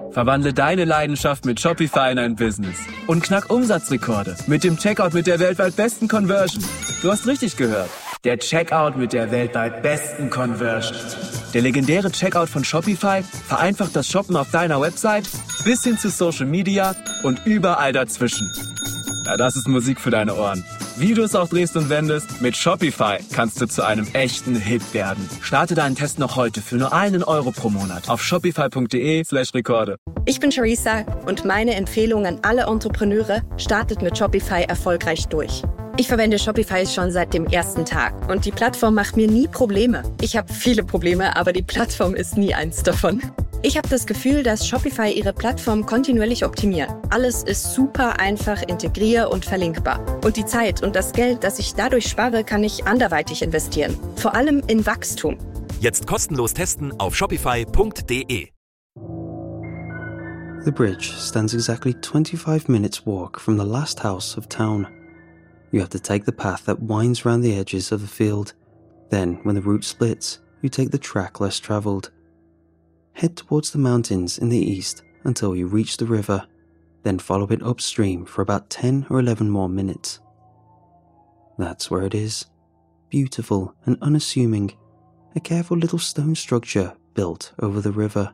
Verwandle deine Leidenschaft mit Shopify in ein Business. Und knack Umsatzrekorde mit dem Checkout mit der weltweit besten Conversion. Du hast richtig gehört. Der Checkout mit der weltweit besten Conversion. Der legendäre Checkout von Shopify vereinfacht das Shoppen auf deiner Website bis hin zu Social Media und überall dazwischen. Ja, das ist Musik für deine Ohren. Wie du es auch drehst und wendest, mit Shopify kannst du zu einem echten Hit werden. Starte deinen Test noch heute für nur €1 pro Monat auf shopify.de/Rekorde. Ich bin Charissa und meine Empfehlung an alle Entrepreneure: startet mit Shopify erfolgreich durch. Ich verwende Shopify schon seit dem ersten Tag und die Plattform macht mir nie Probleme. Ich habe viele Probleme, aber die Plattform ist nie eins davon. Ich habe das Gefühl, dass Shopify ihre Plattform kontinuierlich optimiert. Alles ist super einfach integrier- und verlinkbar. Und die Zeit und das Geld, das ich dadurch spare, kann ich anderweitig investieren. Vor allem in Wachstum. Jetzt kostenlos testen auf shopify.de. The bridge stands exactly 25 minutes walk from the last house of town. You have to take the path that winds round the edges of the field. Then, when the route splits, you take the track less travelled. Head towards the mountains in the east until you reach the river, then follow it upstream for about 10 or 11 more minutes. That's where it is. Beautiful and unassuming, a careful little stone structure built over the river.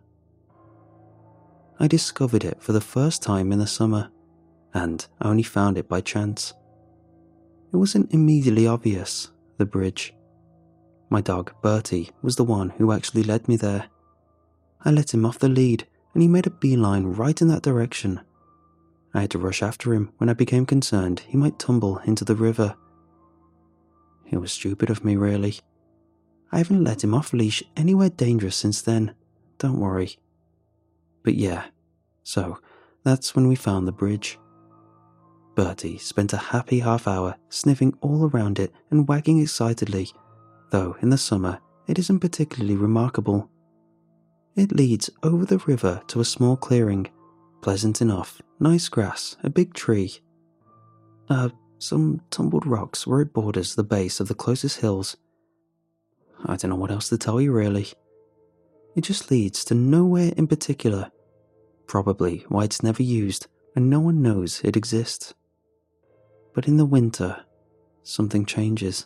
I discovered it for the first time in the summer, and I only found it by chance. It wasn't immediately obvious, the bridge. My dog, Bertie, was the one who actually led me there. I let him off the lead, and he made a beeline right in that direction. I had to rush after him when I became concerned he might tumble into the river. It was stupid of me, really. I haven't let him off leash anywhere dangerous since then, don't worry. But yeah, so that's when we found the bridge. Bertie spent a happy half hour sniffing all around it and wagging excitedly, though in the summer it isn't particularly remarkable. It leads over the river to a small clearing, pleasant enough, nice grass, a big tree. Some tumbled rocks where it borders the base of the closest hills. I don't know what else to tell you, really. It just leads to nowhere in particular, probably why it's never used and no one knows it exists. But in the winter, something changes.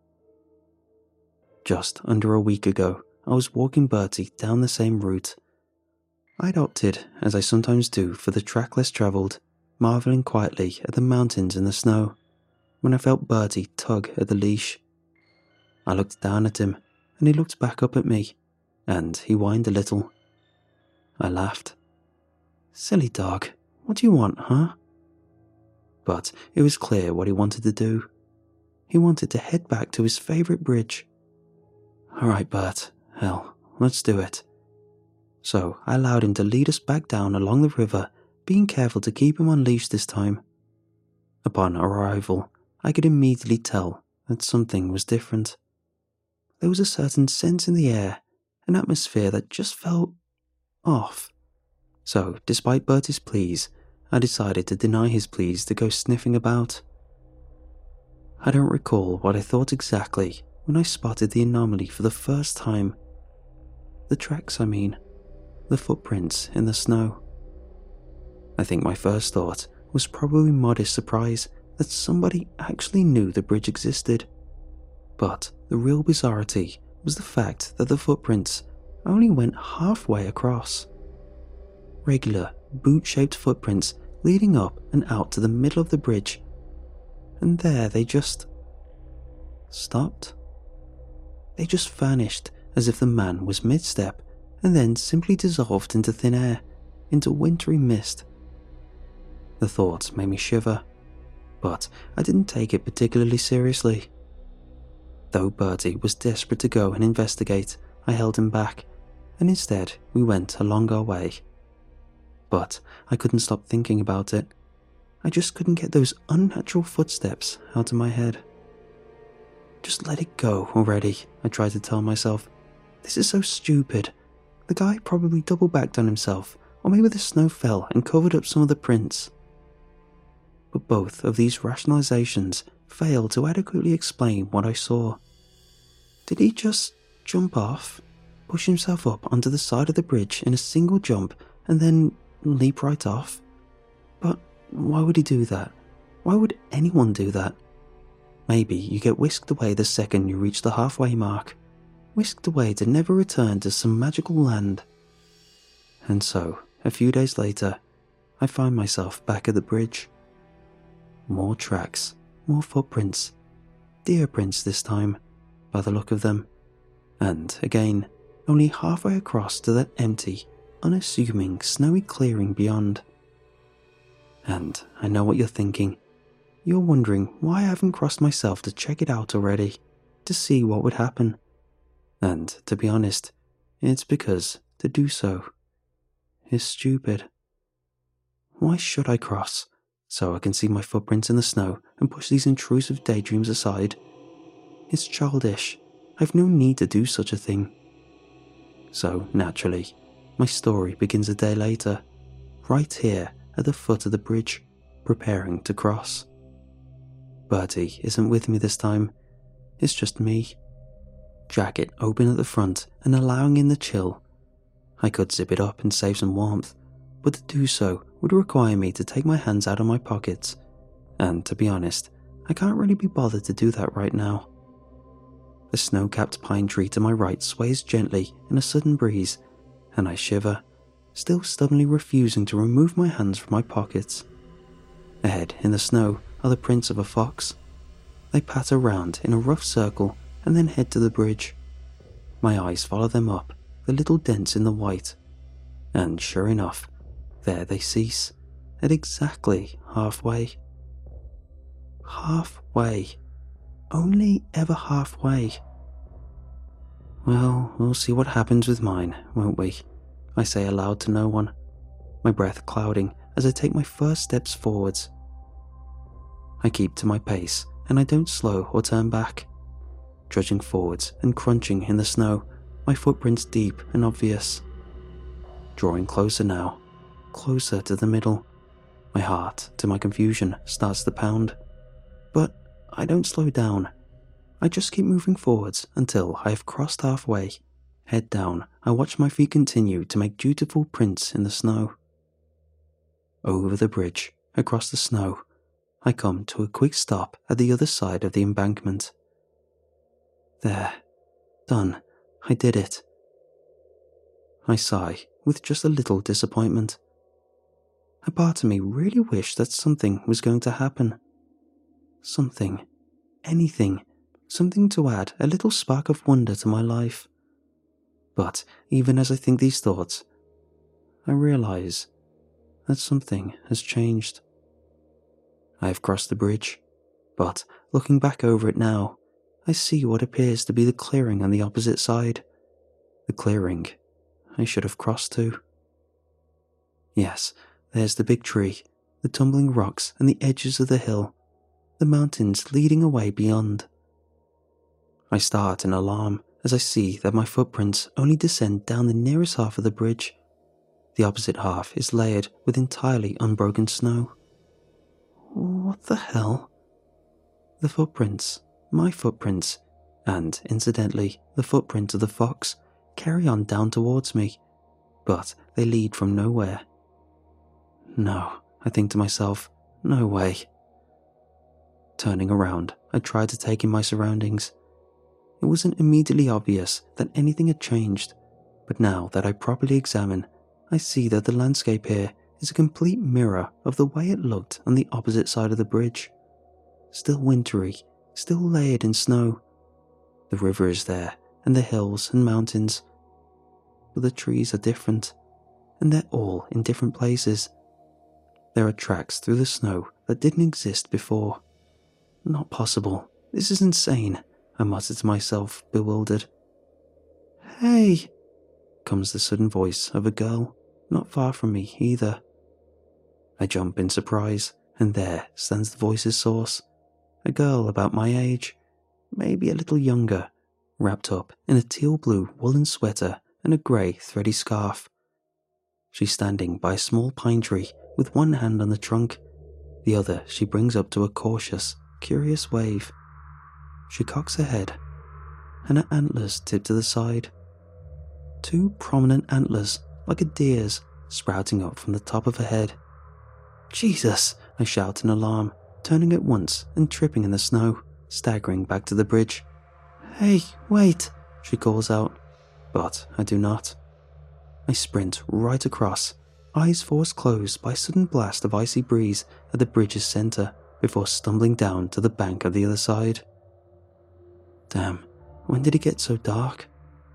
Just under a week ago, I was walking Bertie down the same route. I'd opted, as I sometimes do, for the track less travelled, marvelling quietly at the mountains and the snow, when I felt Bertie tug at the leash. I looked down at him, and he looked back up at me, and he whined a little. I laughed. Silly dog, what do you want, huh? But it was clear what he wanted to do. He wanted to head back to his favourite bridge. All right, Bert, hell, let's do it. So I allowed him to lead us back down along the river, being careful to keep him on leash this time. Upon our arrival, I could immediately tell that something was different. There was a certain sense in the air, an atmosphere that just felt off. So, despite Bertie's pleas, I decided to deny his pleas to go sniffing about. I don't recall what I thought exactly when I spotted the anomaly for the first time. The tracks, I mean. The footprints in the snow. I think my first thought was probably modest surprise that somebody actually knew the bridge existed. But the real bizarrity was the fact that the footprints only went halfway across. Regular, boot-shaped footprints leading up and out to the middle of the bridge. And there they just stopped. They just vanished as if the man was mid-step and then simply dissolved into thin air, into wintry mist. The thought made me shiver, but I didn't take it particularly seriously. Though Bertie was desperate to go and investigate, I held him back, and instead we went along our way. But I couldn't stop thinking about it. I just couldn't get those unnatural footsteps out of my head. Just let it go already, I tried to tell myself. This is so stupid. The guy probably double-backed on himself, or maybe the snow fell and covered up some of the prints. But both of these rationalizations failed to adequately explain what I saw. Did he just jump off, push himself up onto the side of the bridge in a single jump, and then leap right off. But why would he do that? Why would anyone do that? Maybe you get whisked away the second you reach the halfway mark, whisked away to never return to some magical land. And so, a few days later, I find myself back at the bridge. More tracks, more footprints, deer prints this time, by the look of them, and again, only halfway across to that empty, unassuming, snowy clearing beyond. And I know what you're thinking. You're wondering why I haven't crossed myself to check it out already, to see what would happen. And to be honest, it's because to do so is stupid. Why should I cross? So I can see my footprints in the snow and push these intrusive daydreams aside? It's childish. I've no need to do such a thing. So, naturally, my story begins a day later, right here at the foot of the bridge, preparing to cross. Bertie isn't with me this time. It's just me. Jacket open at the front and allowing in the chill. I could zip it up and save some warmth, but to do so would require me to take my hands out of my pockets, and to be honest, I can't really be bothered to do that right now. The snow-capped pine tree to my right sways gently in a sudden breeze, and I shiver, still stubbornly refusing to remove my hands from my pockets. Ahead in the snow are the prints of a fox. They patter round in a rough circle and then head to the bridge. My eyes follow them up, the little dents in the white, and sure enough, there they cease, at exactly halfway. Halfway. Only ever halfway. Well, we'll see what happens with mine, won't we? I say aloud to no one, my breath clouding as I take my first steps forwards. I keep to my pace, and I don't slow or turn back. Trudging forwards and crunching in the snow, my footprints deep and obvious. Drawing closer now, closer to the middle. My heart, to my confusion, starts to pound. But I don't slow down. I just keep moving forwards until I have crossed halfway. Head down, I watch my feet continue to make dutiful prints in the snow. Over the bridge, across the snow, I come to a quick stop at the other side of the embankment. There. Done. I did it. I sigh, with just a little disappointment. A part of me really wished that something was going to happen. Something. Anything. Something to add a little spark of wonder to my life. But even as I think these thoughts, I realize that something has changed. I have crossed the bridge, but looking back over it now, I see what appears to be the clearing on the opposite side. The clearing I should have crossed to. Yes, there's the big tree, the tumbling rocks and the edges of the hill, the mountains leading away beyond. I start in alarm as I see that my footprints only descend down the nearest half of the bridge. The opposite half is layered with entirely unbroken snow. What the hell? The footprints, my footprints, and, incidentally, the footprint of the fox, carry on down towards me, but they lead from nowhere. No, I think to myself, no way. Turning around, I try to take in my surroundings. It wasn't immediately obvious that anything had changed, but now that I properly examine, I see that the landscape here is a complete mirror of the way it looked on the opposite side of the bridge. Still wintry, still layered in snow. The river is there, and the hills and mountains. But the trees are different, and they're all in different places. There are tracks through the snow that didn't exist before. Not possible. This is insane, I mutter to myself, bewildered. Hey! Comes the sudden voice of a girl, not far from me either. I jump in surprise, and there stands the voice's source. A girl about my age, maybe a little younger, wrapped up in a teal-blue woolen sweater and a grey thready scarf. She's standing by a small pine tree with one hand on the trunk. The other she brings up to a cautious, curious wave. She cocks her head, and her antlers tip to the side. Two prominent antlers, like a deer's, sprouting up from the top of her head. "Jesus!" I shout in alarm, turning at once and tripping in the snow, staggering back to the bridge. "Hey, wait!" she calls out, but I do not. I sprint right across, eyes forced closed by a sudden blast of icy breeze at the bridge's centre before stumbling down to the bank of the other side. Damn, when did it get so dark?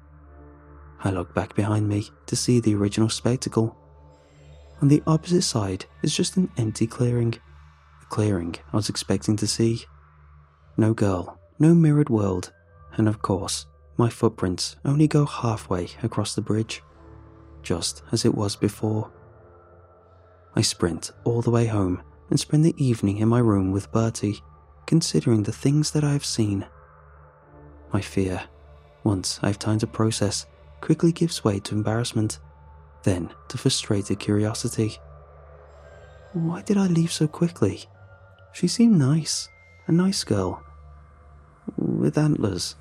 I look back behind me to see the original spectacle. On the opposite side is just an empty clearing, a clearing I was expecting to see. No girl, no mirrored world, and of course, my footprints only go halfway across the bridge, just as it was before. I sprint all the way home and spend the evening in my room with Bertie, considering the things that I have seen. My fear, once I have time to process, quickly gives way to embarrassment, then to frustrated curiosity. Why did I leave so quickly? She seemed nice, a nice girl, with antlers.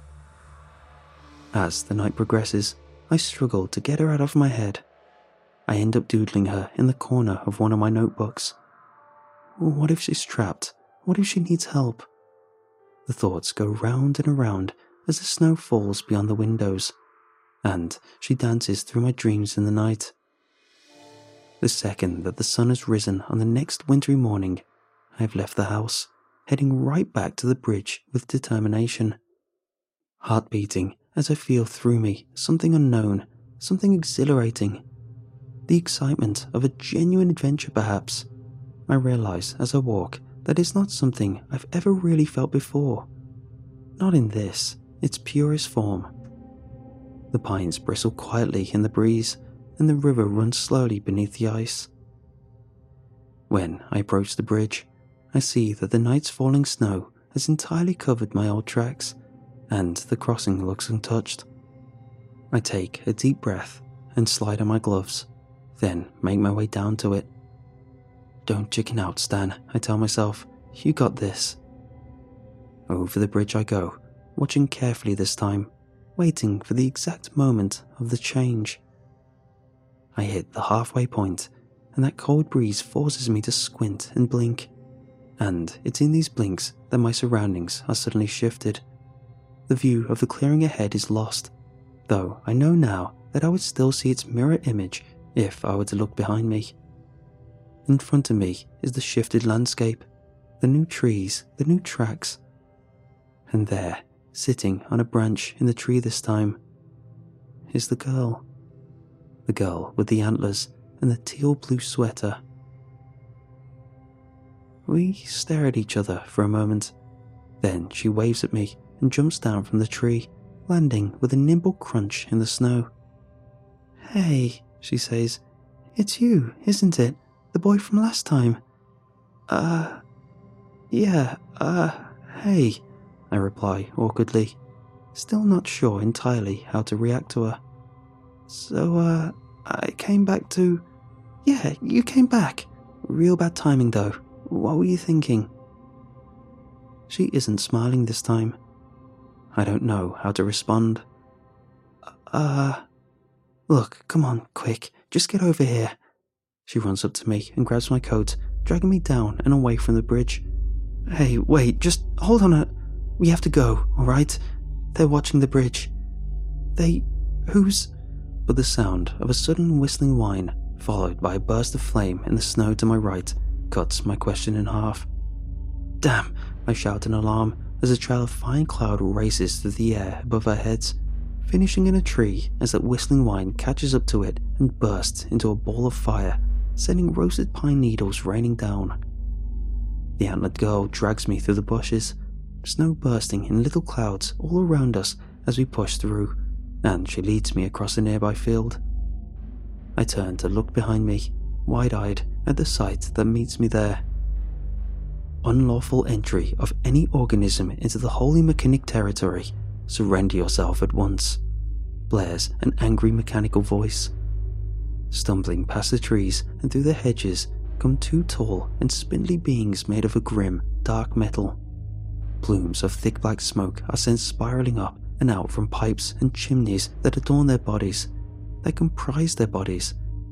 As the night progresses, I struggle to get her out of my head. I end up doodling her in the corner of one of my notebooks. What if she's trapped? What if she needs help? The thoughts go round and around as the snow falls beyond the windows, and she dances through my dreams in the night. The second that the sun has risen on the next wintry morning, I have left the house, heading right back to the bridge with determination. Heart beating as I feel through me something unknown, something exhilarating. The excitement of a genuine adventure, perhaps. I realise as I walk that it's not something I've ever really felt before. Not in its purest form. The pines bristle quietly in the breeze, and the river runs slowly beneath the ice. When I approach the bridge, I see that the night's falling snow has entirely covered my old tracks, and the crossing looks untouched. I take a deep breath and slide on my gloves, then make my way down to it. Don't chicken out, Stan, I tell myself. You got this. Over the bridge I go, watching carefully this time, waiting for the exact moment of the change. I hit the halfway point, and that cold breeze forces me to squint and blink. And it's in these blinks that my surroundings are suddenly shifted. The view of the clearing ahead is lost, though I know now that I would still see its mirror image if I were to look behind me. In front of me is the shifted landscape, the new trees, the new tracks. And there, sitting on a branch in the tree this time, is the girl. The girl with the antlers and the teal blue sweater. We stare at each other for a moment. Then she waves at me and jumps down from the tree, landing with a nimble crunch in the snow. "Hey," she says, "it's you, isn't it? The boy from last time." Hey," I reply awkwardly, still not sure entirely how to react to her. "So, I came back to..." "Yeah, you came back. Real bad timing though. What were you thinking?" She isn't smiling this time. I don't know how to respond. Look, come on, quick, just get over here." She runs up to me and grabs my coat, dragging me down and away from the bridge. "Hey, wait, just hold on we have to go, alright? They're watching the bridge." Who's... But the sound of a sudden whistling whine, followed by a burst of flame in the snow to my right, cuts my question in half. "Damn," I shout in alarm as a trail of fine cloud races through the air above our heads, finishing in a tree as that whistling whine catches up to it and bursts into a ball of fire, sending roasted pine needles raining down. The antlered girl drags me through the bushes, snow bursting in little clouds all around us as we push through, and she leads me across a nearby field. I turn to look behind me, wide-eyed at the sight that meets me there. "Unlawful entry of any organism into the Holy Mechanic territory. Surrender yourself at once," blares an angry mechanical voice. Stumbling past the trees and through the hedges come two tall and spindly beings made of a grim, dark metal. Plumes of thick black smoke are sent spiraling up and out from pipes and chimneys that adorn their bodies, that comprise their bodies,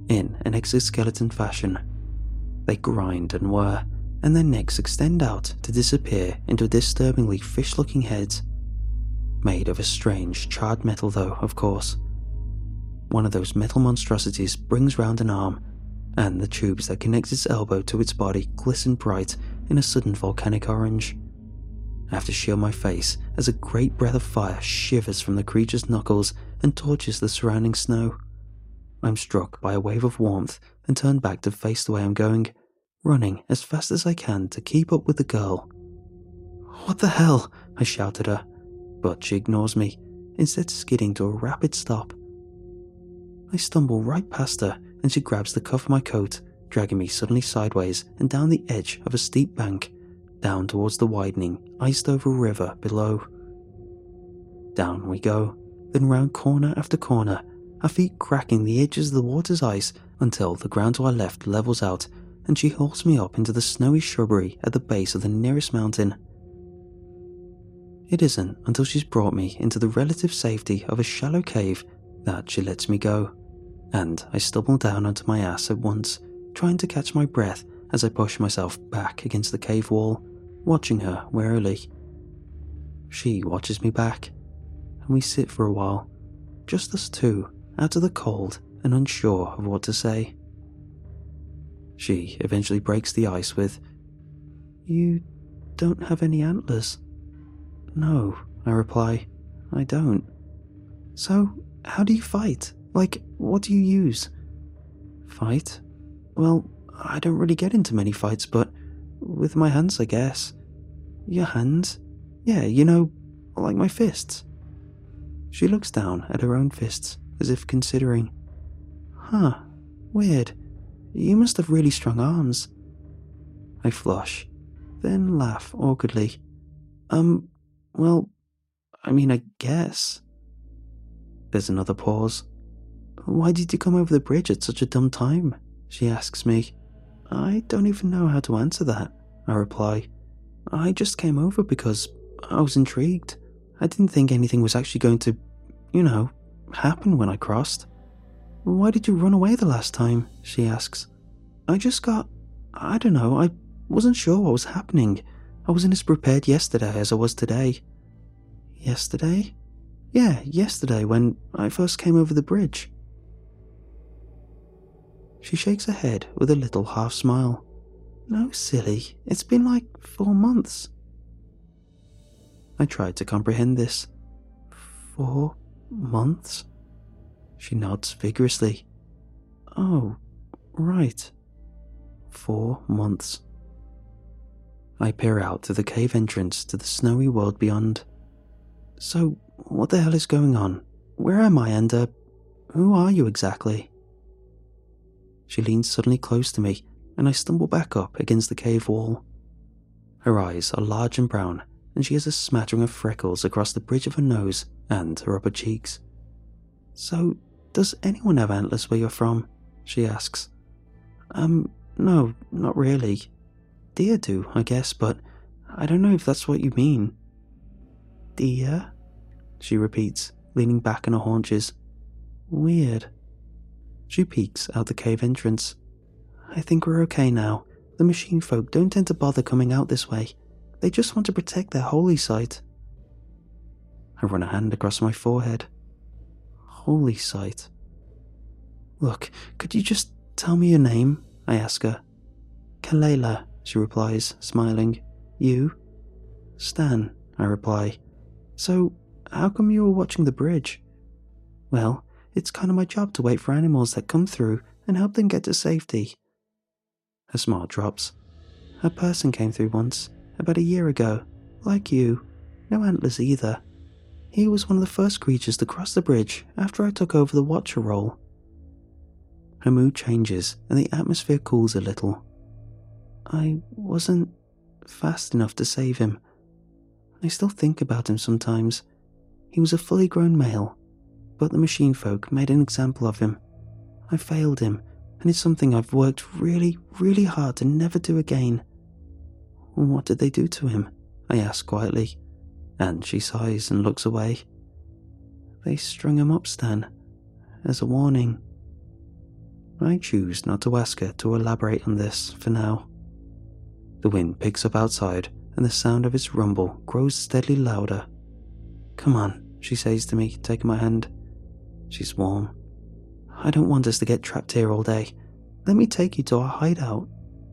in an exoskeleton fashion. They grind and whir, and their necks extend out to disappear into disturbingly fish-looking heads. Made of a strange, charred metal though, of course. One of those metal monstrosities brings round an arm, and the tubes that connect its elbow to its body glisten bright in a sudden volcanic orange. I have to shield my face as a great breath of fire shivers from the creature's knuckles and torches the surrounding snow. I'm struck by a wave of warmth and turn back to face the way I'm going, running as fast as I can to keep up with the girl. "What the hell?" I shout at her, but she ignores me, instead skidding to a rapid stop. I stumble right past her and she grabs the cuff of my coat, dragging me suddenly sideways and down the edge of a steep bank, down towards the widening, iced-over river below. Down we go, then round corner after corner, our feet cracking the edges of the water's ice until the ground to our left levels out and she hauls me up into the snowy shrubbery at the base of the nearest mountain. It isn't until she's brought me into the relative safety of a shallow cave that she lets me go, and I stumble down onto my ass at once, trying to catch my breath as I push myself back against the cave wall, watching her warily. She watches me back, and we sit for a while, just us two, out of the cold and unsure of what to say. She eventually breaks the ice with, "You don't have any antlers." "No," I reply, "I don't." "So, how do you fight? Like, what do you use?" "Fight? Well, I don't really get into many fights, but with my hands, I guess." "Your hands?" "Yeah, you know, like my fists." She looks down at her own fists, as if considering. "Huh, weird. You must have really strong arms." I flush, then laugh awkwardly. Well, I mean, I guess." There's another pause. "Why did you come over the bridge at such a dumb time?" she asks me. "I don't even know how to answer that," I reply. "I just came over because I was intrigued. I didn't think anything was actually going to, happen when I crossed." "Why did you run away the last time?" she asks. I don't know, I wasn't sure what was happening. I wasn't as prepared yesterday as I was today." "Yesterday?" "Yeah, yesterday when I first came over the bridge." She shakes her head with a little half smile. "No, silly, it's been like 4 months." I tried to comprehend this. 4 months? She nods vigorously. "Oh, right. 4 months. I peer out through the cave entrance to the snowy world beyond. "So, what the hell is going on? Where am I and, who are you exactly?" She leans suddenly close to me, and I stumble back up against the cave wall. Her eyes are large and brown, and she has a smattering of freckles across the bridge of her nose and her upper cheeks. "So, does anyone have antlers where you're from?" she asks. No, not really. Deer do, I guess, but I don't know if that's what you mean." "Deer?" she repeats, leaning back on her haunches. "Weird." She peeks out the cave entrance. "I think we're okay now. The machine folk don't tend to bother coming out this way. They just want to protect their holy site." I run a hand across my forehead. Holy site. "Look, could you just tell me your name?" I ask her. "Kalela," she replies, smiling. "You?" "Stan," I reply. "So, how come you were watching the bridge?" "Well, it's kind of my job to wait for animals that come through and help them get to safety." Her smile drops. "A person came through once, about a year ago, like you. No antlers either. He was one of the first creatures to cross the bridge after I took over the Watcher role." Her mood changes and the atmosphere cools a little. "I wasn't fast enough to save him. I still think about him sometimes. He was a fully grown male, but the machine folk made an example of him. I failed him, and it's something I've worked really, really hard to never do again." "What did they do to him?" I ask quietly, and she sighs and looks away. "They strung him up, Stan, as a warning." I choose not to ask her to elaborate on this for now. The wind picks up outside, and the sound of its rumble grows steadily louder. "Come on," she says to me, taking my hand. She's warm. "I don't want us to get trapped here all day. Let me take you to our hideout."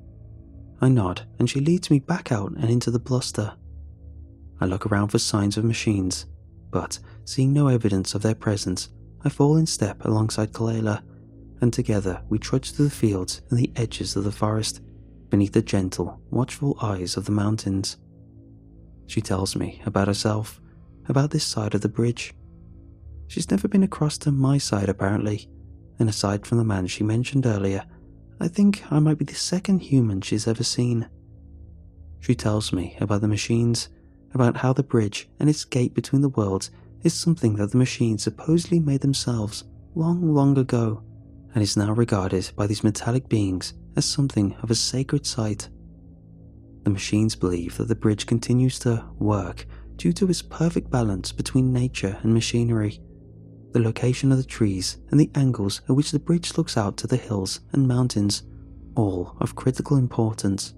I nod, and she leads me back out and into the bluster. I look around for signs of machines, but seeing no evidence of their presence, I fall in step alongside Kalela, and together we trudge through the fields and the edges of the forest, beneath the gentle, watchful eyes of the mountains. She tells me about herself, about this side of the bridge. She's never been across to my side apparently, and aside from the man she mentioned earlier, I think I might be the second human she's ever seen. She tells me about the machines, about how the bridge and its gate between the worlds is something that the machines supposedly made themselves long, long ago, and is now regarded by these metallic beings as something of a sacred site. The machines believe that the bridge continues to work due to its perfect balance between nature and machinery, the location of the trees and the angles at which the bridge looks out to the hills and mountains, all of critical importance.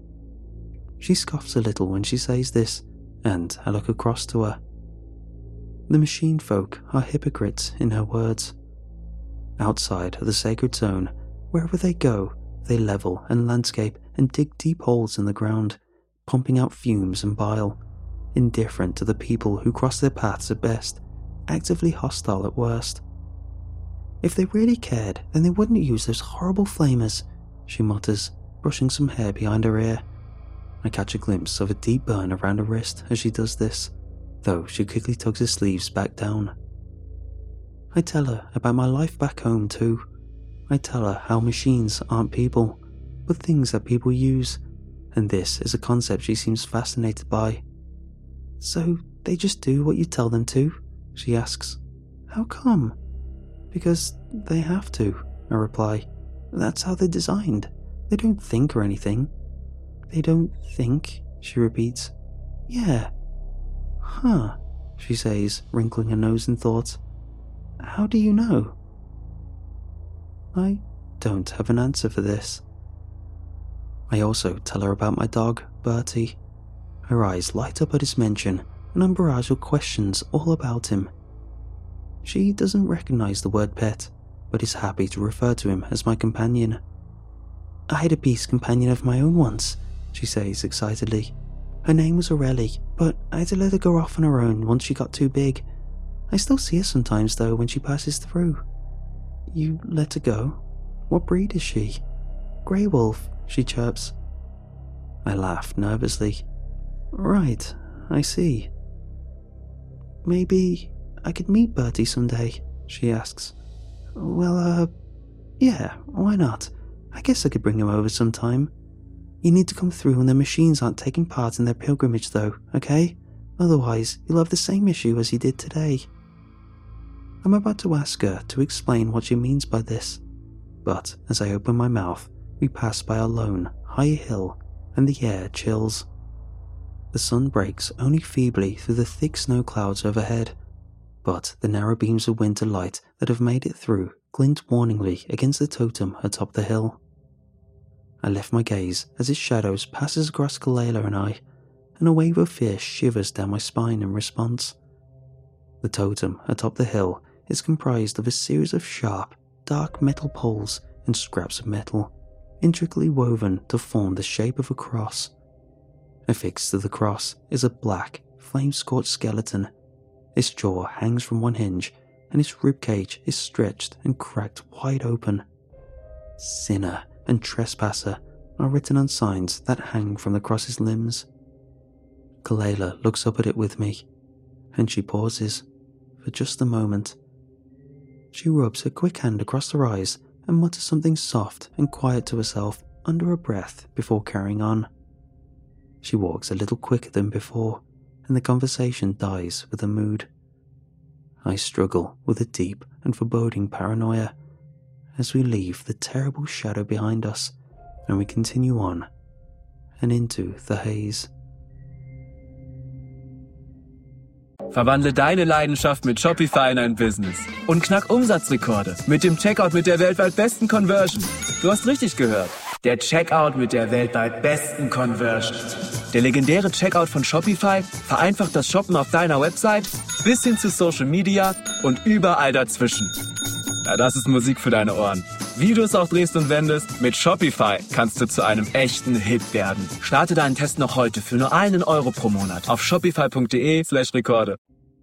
She scoffs a little when she says this, and I look across to her. The machine folk are hypocrites in her words. Outside of the sacred zone, wherever they go, they level and landscape and dig deep holes in the ground, pumping out fumes and bile, indifferent to the people who cross their paths at best, actively hostile at worst. "If they really cared, then they wouldn't use those horrible flamers," she mutters, brushing some hair behind her ear. I catch a glimpse of a deep burn around her wrist as she does this, though she quickly tugs her sleeves back down. I tell her about my life back home too. I tell her how machines aren't people, but things that people use, and this is a concept she seems fascinated by. "So they just do what you tell them to?" she asks. "How come?" "Because they have to," I reply. "That's how they're designed. They don't think or anything." "They don't think?" she repeats. "Yeah." "Huh," she says, wrinkling her nose in thought. "How do you know?" I don't have an answer for this. I also tell her about my dog, Bertie. Her eyes light up at his mention, and I'm barraged with questions all about him. She doesn't recognize the word pet, but is happy to refer to him as my companion. "I had a beast companion of my own once," she says excitedly. "Her name was Aurelie, but I had to let her go off on her own once she got too big. I still see her sometimes though when she passes through." "You let her go? What breed is she?" "Grey Wolf," she chirps. I laugh nervously. "Right, I see." "Maybe I could meet Bertie someday," she asks. "Well, yeah, why not? I guess I could bring him over sometime. You need to come through when the machines aren't taking part in their pilgrimage though, okay? Otherwise, you'll have the same issue as you did today." I'm about to ask her to explain what she means by this, but as I open my mouth, we pass by a lone, high hill, and the air chills. The sun breaks only feebly through the thick snow clouds overhead, but the narrow beams of winter light that have made it through glint warningly against the totem atop the hill. I lift my gaze as its shadows passes across Kalela and I, and a wave of fear shivers down my spine in response. The totem atop the hill is comprised of a series of sharp, dark metal poles and scraps of metal, intricately woven to form the shape of a cross. Affixed to the cross is a black, flame-scorched skeleton. Its jaw hangs from one hinge, and its ribcage is stretched and cracked wide open. "Sinner" and "Trespasser" are written on signs that hang from the cross's limbs. Kalela looks up at it with me, and she pauses for just a moment. She rubs her quick hand across her eyes and mutters something soft and quiet to herself under her breath before carrying on. She walks a little quicker than before, and the conversation dies with her mood. I struggle with a deep and foreboding paranoia as we leave the terrible shadow behind us and we continue on and into the haze. Verwandle deine Leidenschaft mit Shopify in ein Business und knack Umsatzrekorde mit dem Checkout mit der weltweit besten Conversion. Du hast richtig gehört. Der Checkout mit der weltweit besten Conversion. Der legendäre Checkout von Shopify vereinfacht das Shoppen auf deiner Website bis hin zu Social Media und überall dazwischen. Ja, das ist Musik für deine Ohren. Wie du es auch drehst und wendest, mit Shopify kannst du zu einem echten Hit werden. Starte deinen Test noch heute für nur €1 pro Monat auf shopify.de/Rekorde.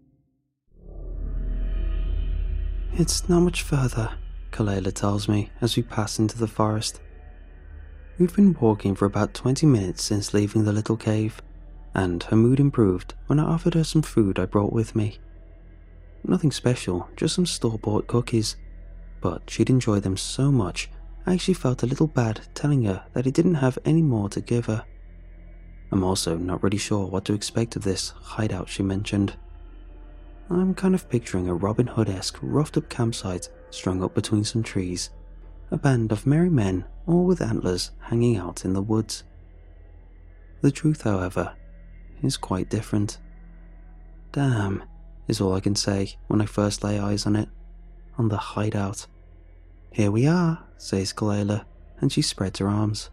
It's not much further, Kalela tells me as we pass into the forest. We've been walking for about 20 minutes since leaving the little cave, and her mood improved when I offered her some food I brought with me. Nothing special, just some store-bought cookies, but she'd enjoyed them so much I actually felt a little bad telling her that I didn't have any more to give her. I'm also not really sure what to expect of this hideout she mentioned. I'm kind of picturing a Robin Hood-esque roughed-up campsite strung up between some trees, a band of merry men all with antlers hanging out in the woods. The truth, however, is quite different. Damn, is all I can say when I first lay eyes on it, on the hideout. Here we are, says Kalela, and she spreads her arms.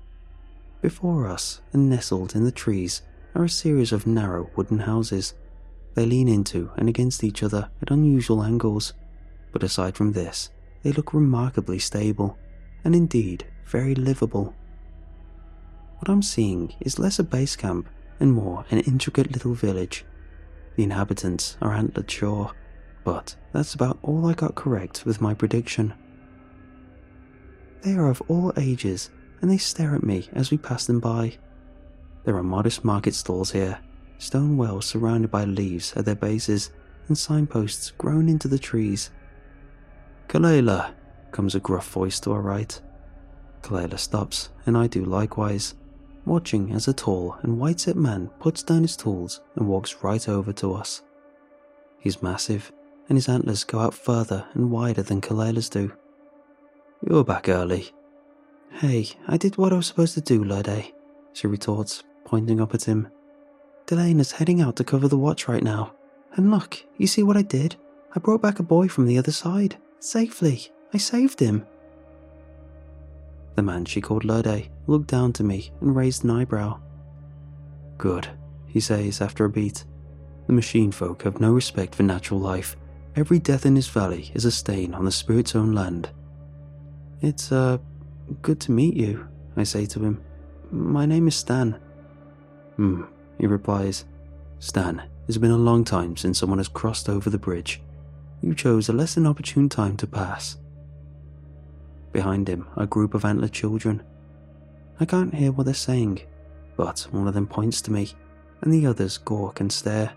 Before us, and nestled in the trees, are a series of narrow wooden houses. They lean into and against each other at unusual angles, but aside from this, they look remarkably stable, and indeed very livable. What I'm seeing is less a base camp and more an intricate little village. The inhabitants are antlered, sure, but that's about all I got correct with my prediction. They are of all ages, and they stare at me as we pass them by. There are modest market stalls here, stone wells surrounded by leaves at their bases, and signposts grown into the trees. Kalela, comes a gruff voice to our right. Kalela stops, and I do likewise, watching as a tall and white-set man puts down his tools and walks right over to us. He's massive, and his antlers go out further and wider than Kalela's do. You're back early. Hey, I did what I was supposed to do, Lurde, she retorts, pointing up at him. Delena's heading out to cover the watch right now. And look, you see what I did? I brought back a boy from the other side. Safely. I saved him. The man she called Lurde looked down to me and raised an eyebrow. Good, he says after a beat. The machine folk have no respect for natural life. Every death in this valley is a stain on the spirit's own land. It's, good to meet you, I say to him. My name is Stan. He replies. Stan, it's been a long time since someone has crossed over the bridge. You chose a less than opportune time to pass. Behind him are a group of antlered children. I can't hear what they're saying, but one of them points to me, and the others gawk and stare.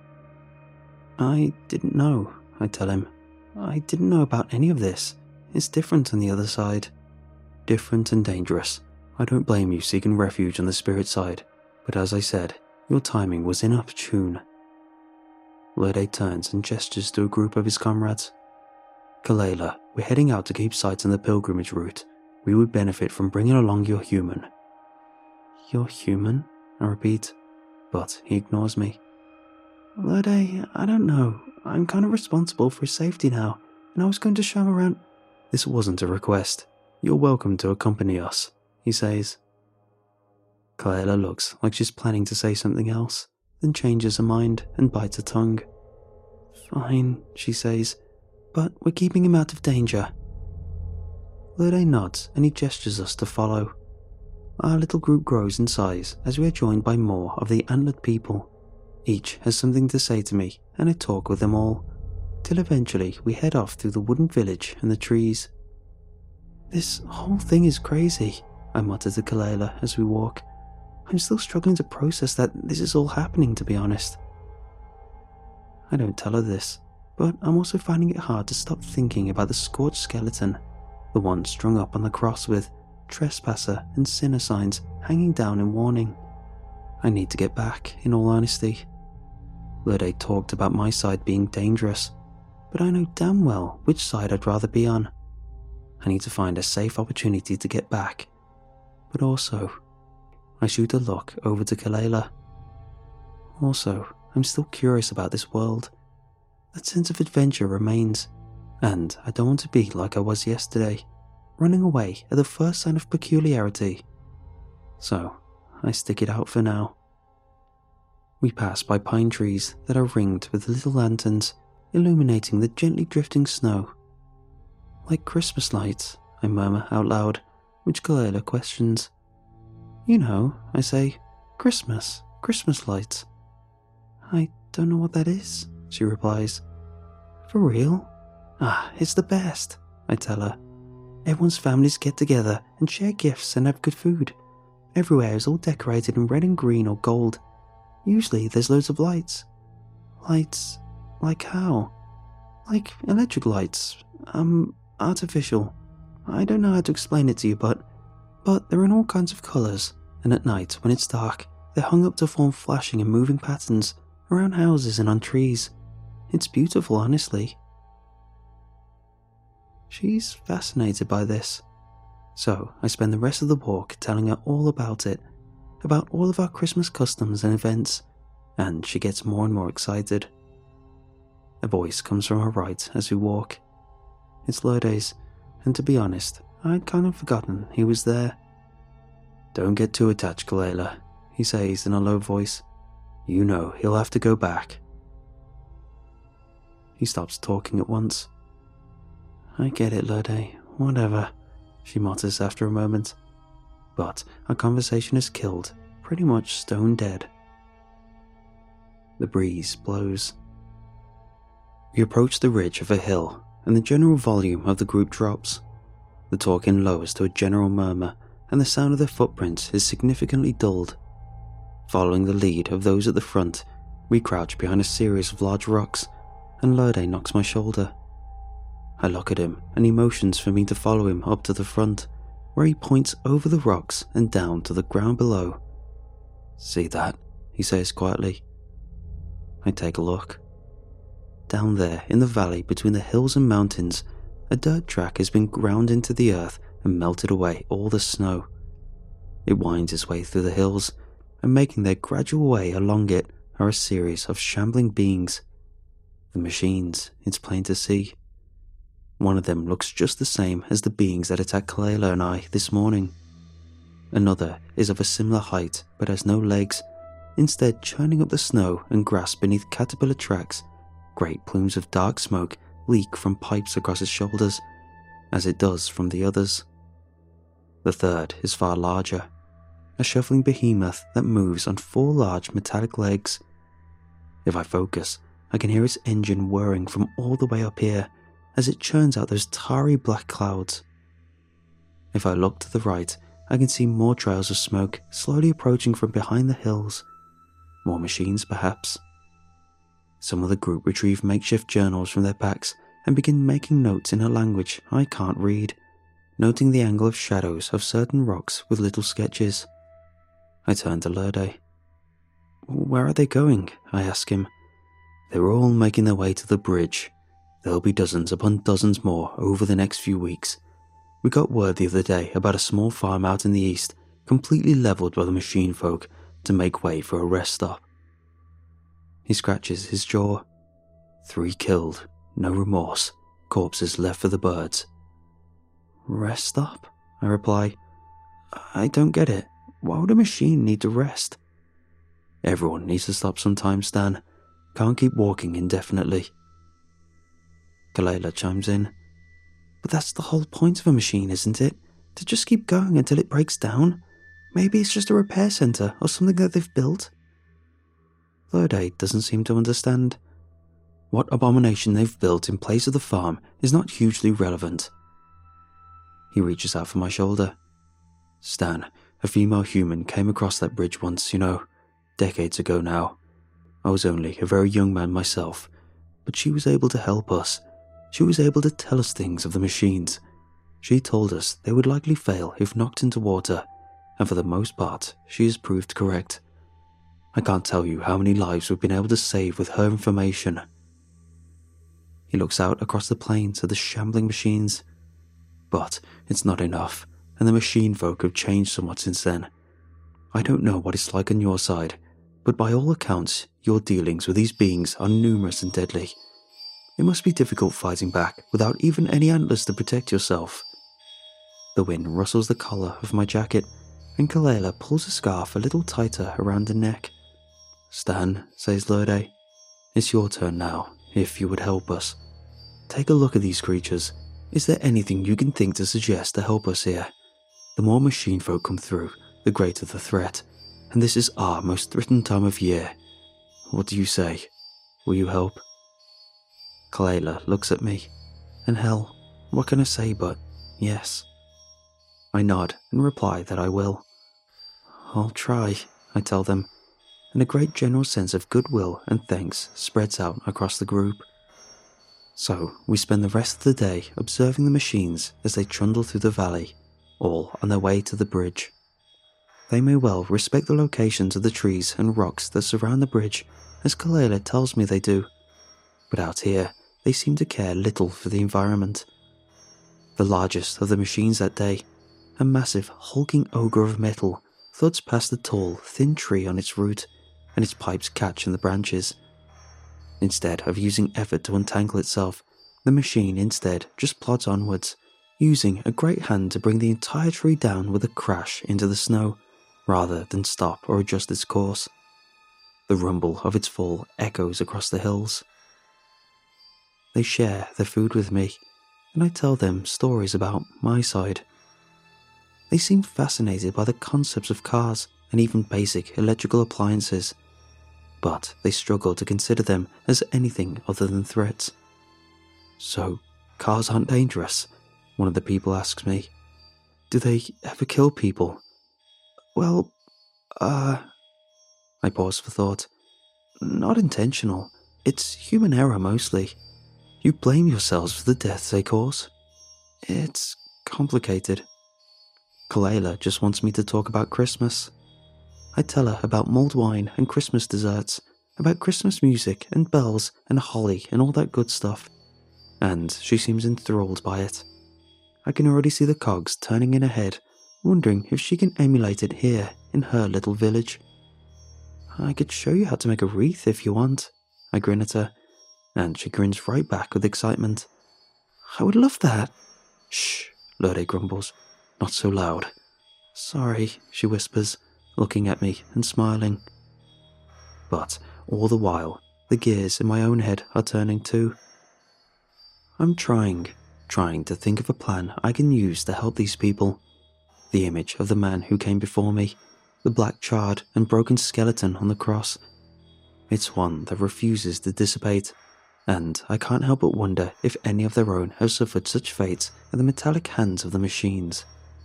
I didn't know, I tell him. I didn't know about any of this. It's different on the other side. Different and dangerous. I don't blame you seeking refuge on the spirit side, but as I said, your timing was inopportune. Lurde turns and gestures to a group of his comrades. Kalela, we're heading out to keep sight on the pilgrimage route. We would benefit from bringing along your human. Your human? I repeat, but he ignores me. Lurde, I don't know. I'm kind of responsible for his safety now, and I was going to show him around. This wasn't a request. You're welcome to accompany us, he says. Kalela looks like she's planning to say something else, then changes her mind and bites her tongue. Fine, she says, but we're keeping him out of danger. Lurde nods and he gestures us to follow. Our little group grows in size as we are joined by more of the antlered people. Each has something to say to me and I talk with them all, till eventually we head off through the wooden village and the trees. This whole thing is crazy, I mutter to Kalela as we walk. I'm still struggling to process that this is all happening, to be honest. I don't tell her this, but I'm also finding it hard to stop thinking about the scorched skeleton, the one strung up on the cross with trespasser and sinner signs hanging down in warning. I need to get back, in all honesty. Lurde talked about my side being dangerous, but I know damn well which side I'd rather be on. I need to find a safe opportunity to get back, but also I shoot a look over to Kalela. Also, I'm still curious about this world. That sense of adventure remains, and I don't want to be like I was yesterday, running away at the first sign of peculiarity. So, I stick it out for now. We pass by pine trees that are ringed with little lanterns illuminating the gently drifting snow. Like Christmas lights, I murmur out loud, which Kalela questions. You know, I say, Christmas lights. I don't know what that is, she replies. For real? It's the best, I tell her. Everyone's families get together and share gifts and have good food. Everywhere is all decorated in red and green or gold. Usually there's loads of lights. Lights? Like how? Like electric lights. Artificial. I don't know how to explain it to you, but they're in all kinds of colours, and at night, when it's dark, they're hung up to form flashing and moving patterns around houses and on trees. It's beautiful, honestly. She's fascinated by this. So I spend the rest of the walk telling her all about it, about all of our Christmas customs and events, and she gets more and more excited. A voice comes from her right as we walk. It's Lourdes, and to be honest, I'd kind of forgotten he was there. Don't get too attached, Kalela, he says in a low voice. You know he'll have to go back. He stops talking at once. I get it, Lourdes, whatever, she mutters after a moment. But our conversation is killed, pretty much stone dead. The breeze blows. We approach the ridge of a hill, and the general volume of the group drops. The talking lowers to a general murmur, and the sound of their footprints is significantly dulled. Following the lead of those at the front, we crouch behind a series of large rocks, and Lourdes knocks my shoulder. I look at him, and he motions for me to follow him up to the front, where he points over the rocks and down to the ground below. See that? He says quietly. I take a look. Down there, in the valley between the hills and mountains, a dirt track has been ground into the earth and melted away all the snow. It winds its way through the hills, and making their gradual way along it are a series of shambling beings. The machines, it's plain to see. One of them looks just the same as the beings that attacked Kalela and I this morning. Another is of a similar height but has no legs, instead churning up the snow and grass beneath caterpillar tracks. Great plumes of dark smoke leak from pipes across his shoulders, as it does from the others. The third is far larger, a shuffling behemoth that moves on 4 large metallic legs. If I focus, I can hear its engine whirring from all the way up here as it churns out those tarry black clouds. If I look to the right, I can see more trails of smoke slowly approaching from behind the hills. More machines, perhaps. Some of the group retrieve makeshift journals from their packs and begin making notes in a language I can't read, noting the angle of shadows of certain rocks with little sketches. I turn to Lourdes. Where are they going? I ask him. They're all making their way to the bridge. There'll be dozens upon dozens more over the next few weeks. We got word the other day about a small farm out in the east, completely levelled by the machine folk, to make way for a rest stop. He scratches his jaw. 3 killed, no remorse, corpses left for the birds. Rest stop? I reply. I don't get it. Why would a machine need to rest? Everyone needs to stop sometimes, Stan. Can't keep walking indefinitely. Kalela chimes in. But that's the whole point of a machine, isn't it? To just keep going until it breaks down? Maybe it's just a repair centre or something that they've built. Lourdes doesn't seem to understand. What abomination they've built in place of the farm is not hugely relevant. He reaches out for my shoulder. Stan, a female human came across that bridge once, decades ago now. I was only a very young man myself, but she was able to help us. She was able to tell us things of the machines. She told us they would likely fail if knocked into water, and for the most part, she has proved correct. I can't tell you how many lives we've been able to save with her information. He looks out across the plains at the shambling machines. But it's not enough, and the machine folk have changed somewhat since then. I don't know what it's like on your side, but by all accounts, your dealings with these beings are numerous and deadly. It must be difficult fighting back without even any antlers to protect yourself. The wind rustles the collar of my jacket, and Kalela pulls the scarf a little tighter around her neck. Stan, says Lurde, it's your turn now, if you would help us. Take a look at these creatures. Is there anything you can think to suggest to help us here? The more machine folk come through, the greater the threat, and this is our most threatened time of year. What do you say? Will you help? Kalela looks at me, and hell, what can I say but yes? I nod and reply that I will. I'll try, I tell them, and a great general sense of goodwill and thanks spreads out across the group. So we spend the rest of the day observing the machines as they trundle through the valley, all on their way to the bridge. They may well respect the locations of the trees and rocks that surround the bridge, as Kalela tells me they do, but out here they seem to care little for the environment. The largest of the machines that day, a massive hulking ogre of metal, thuds past the tall, thin tree on its root, and its pipes catch in the branches. Instead of using effort to untangle itself, the machine instead just plods onwards, using a great hand to bring the entire tree down with a crash into the snow, rather than stop or adjust its course. The rumble of its fall echoes across the hills. They share their food with me, and I tell them stories about my side. They seem fascinated by the concepts of cars and even basic electrical appliances, but they struggle to consider them as anything other than threats. So, cars aren't dangerous? One of the people asks me. Do they ever kill people? Well, I pause for thought. Not intentional. It's human error mostly. You blame yourselves for the deaths they cause. It's complicated. Kalela just wants me to talk about Christmas. I tell her about mulled wine and Christmas desserts, about Christmas music and bells and holly and all that good stuff, and she seems enthralled by it. I can already see the cogs turning in her head, wondering if she can emulate it here in her little village. I could show you how to make a wreath if you want, I grin at her, and she grins right back with excitement. I would love that. Shh, Lurde grumbles. Not so loud. Sorry, she whispers, looking at me and smiling. But all the while, the gears in my own head are turning too. I'm trying to think of a plan I can use to help these people. The image of the man who came before me, the black charred and broken skeleton on the cross. It's one that refuses to dissipate, and I can't help but wonder if any of their own have suffered such fates at the metallic hands of the machines.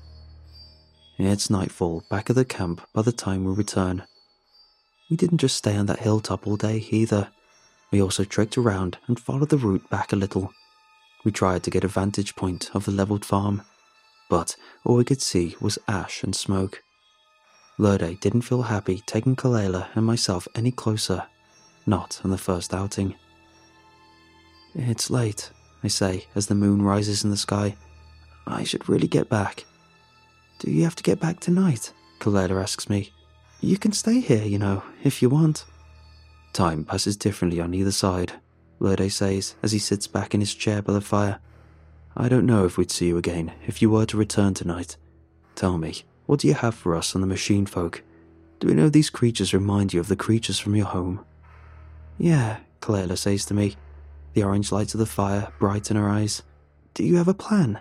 It's nightfall back at the camp by the time we return. We didn't just stay on that hilltop all day either. We also trekked around and followed the route back a little. We tried to get a vantage point of the levelled farm, but all we could see was ash and smoke. Lurde didn't feel happy taking Kalela and myself any closer, not on the first outing. It's late, I say as the moon rises in the sky. I should really get back. Do you have to get back tonight? Kalela asks me. You can stay here, you know, if you want. Time passes differently on either side, Lurde says as he sits back in his chair by the fire. I don't know if we'd see you again if you were to return tonight. Tell me, what do you have for us on the machine folk? Do we know these creatures remind you of the creatures from your home? Yeah, Kalela says to me, the orange lights of the fire bright in her eyes. Do you have a plan?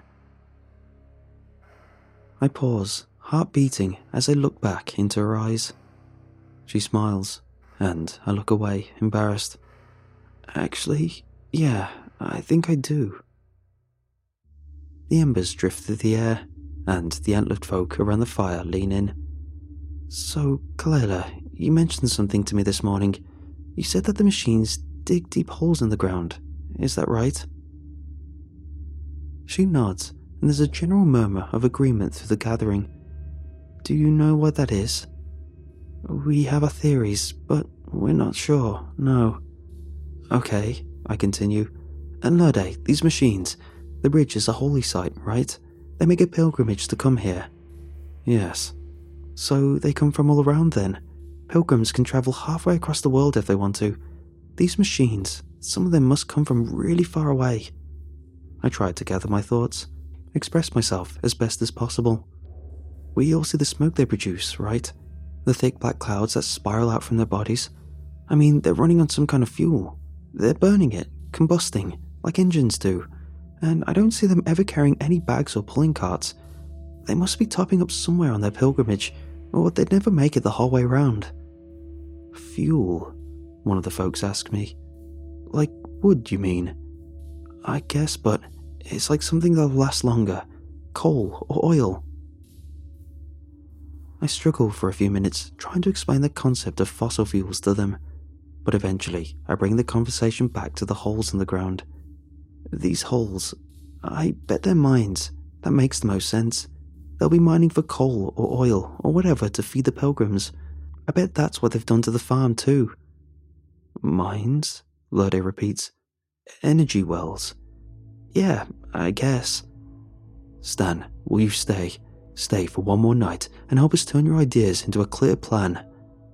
I pause, heart beating as I look back into her eyes. She smiles, and I look away, embarrassed. Actually, yeah, I think I do. The embers drift through the air, and the antlered folk around the fire lean in. So, Kalela, you mentioned something to me this morning. You said that the machines dig deep holes in the ground. Is that right? She nods, and there's a general murmur of agreement through the gathering. Do you know what that is? We have our theories, but we're not sure, no. Okay, I continue. And Lurde, these machines, the bridge is a holy site, right? They make a pilgrimage to come here. Yes. So they come from all around then? Pilgrims can travel halfway across the world if they want to. These machines, some of them must come from really far away. I tried to gather my thoughts, express myself as best as possible. We all see the smoke they produce, right? The thick black clouds that spiral out from their bodies. I mean, they're running on some kind of fuel. They're burning it, combusting, like engines do. And I don't see them ever carrying any bags or pulling carts. They must be topping up somewhere on their pilgrimage, or they'd never make it the whole way round. Fuel, one of the folks asked me. Like wood, you mean? I guess, but it's like something that'll last longer. Coal or oil. I struggled for a few minutes trying to explain the concept of fossil fuels to them, but eventually I bring the conversation back to the holes in the ground. These holes, I bet they're mines. That makes the most sense. They'll be mining for coal or oil or whatever to feed the pilgrims. I bet that's what they've done to the farm too. Mines? Lurde repeats. Energy wells. Yeah, I guess. Stan, will you stay? Stay for one more night and help us turn your ideas into a clear plan.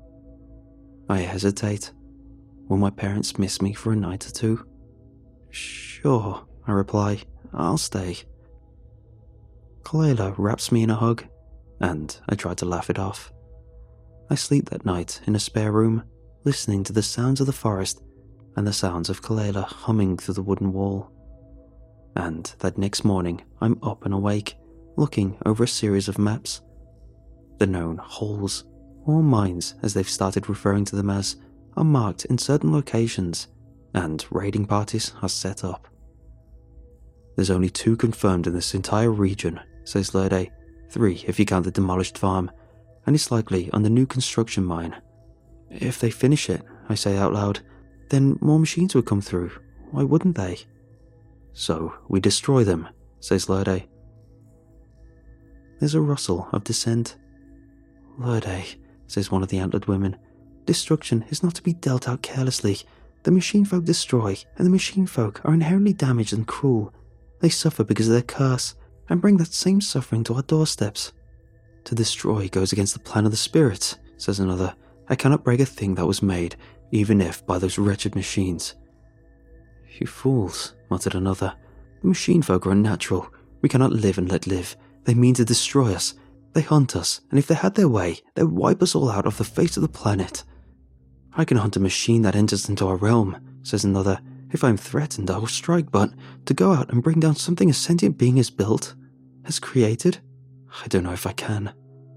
I hesitate. Will my parents miss me for a night or two? Sure, I reply. I'll stay. Kalela wraps me in a hug, and I try to laugh it off. I sleep that night in a spare room, listening to the sounds of the forest and the sounds of Kalela humming through the wooden wall. And that next morning, I'm up and awake, looking over a series of maps. The known holes, or mines as they've started referring to them as, are marked in certain locations, and raiding parties are set up. There's only 2 confirmed in this entire region, says Lurde, 3 if you count the demolished farm, and it's likely on the new construction mine. If they finish it, I say out loud, then more machines would come through. Why wouldn't they? So we destroy them, says Lurde. There's a rustle of dissent. Lurde, says one of the antlered women, destruction is not to be dealt out carelessly. The machine folk destroy, and the machine folk are inherently damaged and cruel. They suffer because of their curse, and bring that same suffering to our doorsteps. To destroy goes against the plan of the spirits, says another. I cannot break a thing that was made, even if by those wretched machines. You fools, muttered another. The machine folk are unnatural. We cannot live and let live. They mean to destroy us. They hunt us, and if they had their way, they'd wipe us all out of the face of the planet. I can hunt a machine that enters into our realm, says another. If I'm threatened, I will strike, but to go out and bring down something a sentient being has built, has created, I don't know if I can.